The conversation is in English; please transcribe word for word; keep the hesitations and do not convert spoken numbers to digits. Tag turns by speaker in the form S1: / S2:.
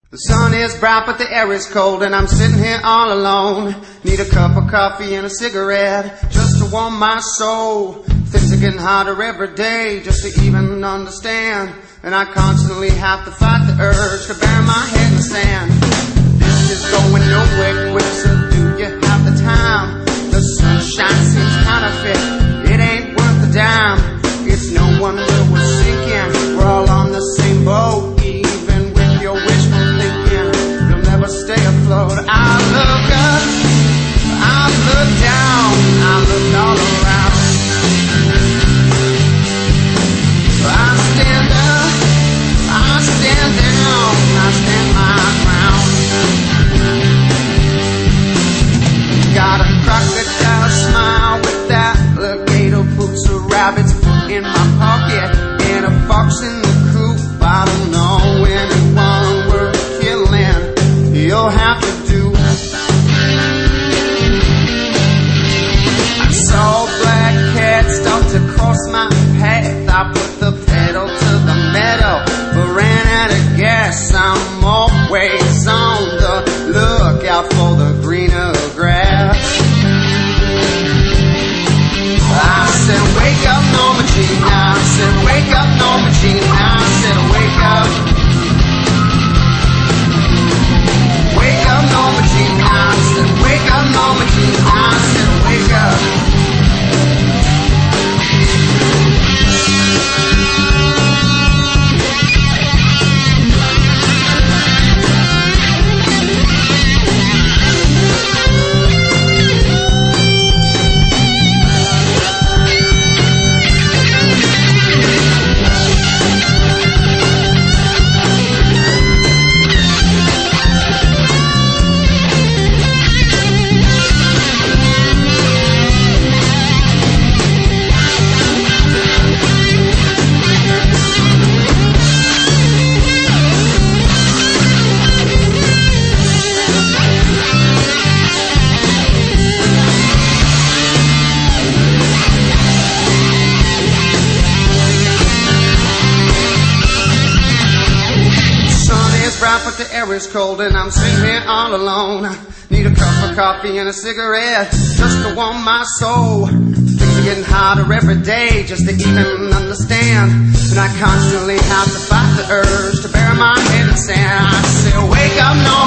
S1: The sun is bright but the air is cold and I'm sitting here all alone. Need a cup of coffee and a cigarette just to warm my soul. Things are getting harder every day just to even understand, and I constantly have to fight the urge to bury my head in the sand. This is going nowhere quick, so do you have the time? The sunshine seems counterfeit, it ain't worth a dime. It's no wonder we're sinking, we're all on the same boat. Even with your wishful thinking, you'll never stay afloat. I look up, I look down, I look all around. I stand up, I stand down, I stand my ground. Got a crocodile smile with that alligator boots, a rabbit's foot in my pocket, and a fox in the coop. I don't know anyone worth killing, you'll have to do. I saw a black cat start to cross my path. I put the pedal to the metal, but ran out of gas. I'm always on the lookout for the greener grass. I said, wake up, Norma Jean. I said, wake up, Norma Jean. I said, wake up. Wake up, Norma Jean. I said, wake up, Norma Jean. I said, wake up. But the air is cold and I'm sitting here all alone. Need a cup of coffee and a cigarette just to warm my soul. Things are getting harder every day just to even understand, and I constantly have to fight the urge to bury my head in sand. I say, wake up, no.